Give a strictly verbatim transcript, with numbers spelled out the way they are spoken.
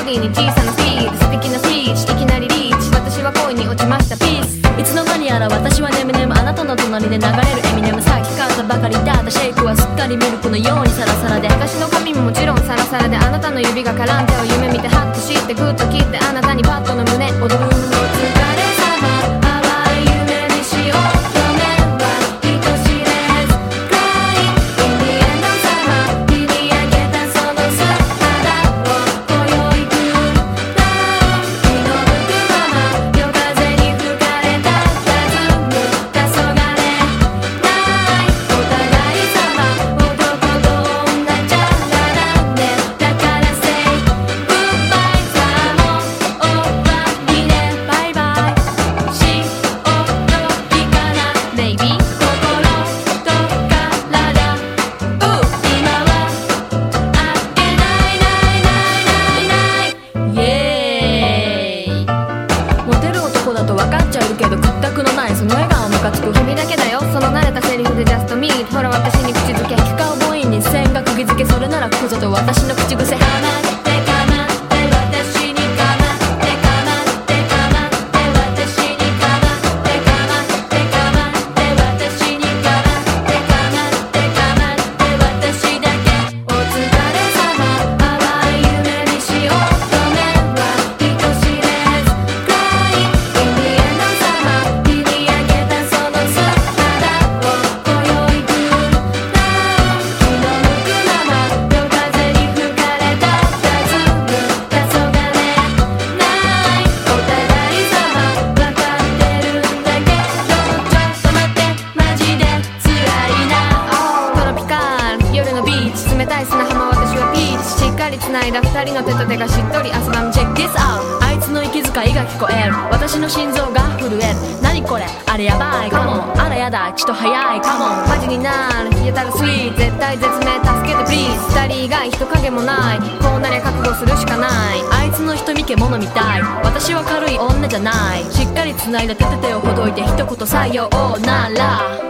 ディに小さなスピード、素敵なスピーチ、いきなりリーチ、私は恋に落ちましたピース。いつの間にやら私はネムネム、あなたの隣で流れるエミネム、さっき買ったばかりだったシェイクはすっかりミルクのようにサラサラで、私の髪ももちろんサラサラで、あなたの指が絡んでを夢見てハッとしてグッと切って、あなたにパッドの胸踊るの疲れ様、淡い夢にしよう。君だけだよ、その慣れたセリフで just meet。 ほら私に口づけ、聞かう母音に線が釘付け、それならここぞと私の口癖。かまってかまって私にかまってかまってかまって私にかまってかまってかまって私にかまってかまってかまって私だけ。お疲れ様、淡い夢にしよう。ごめんは人知れず暗いインディアンの様、日に焼けたその繋いだ二人の手と手がしっとり汗ばむ。チェック this out。 あいつの息遣いが聞こえる、私の心臓が震える。何これあれやばいかも、あらやだちと早いかも。マジになるやたらスイート、絶対絶命助けてプリーズ。二人以外人影もない、こうなりゃ覚悟するしかない。あいつの瞳獣みたい、私は軽い女じゃない。しっかり繋いだ手と手をほどいて一言採用なら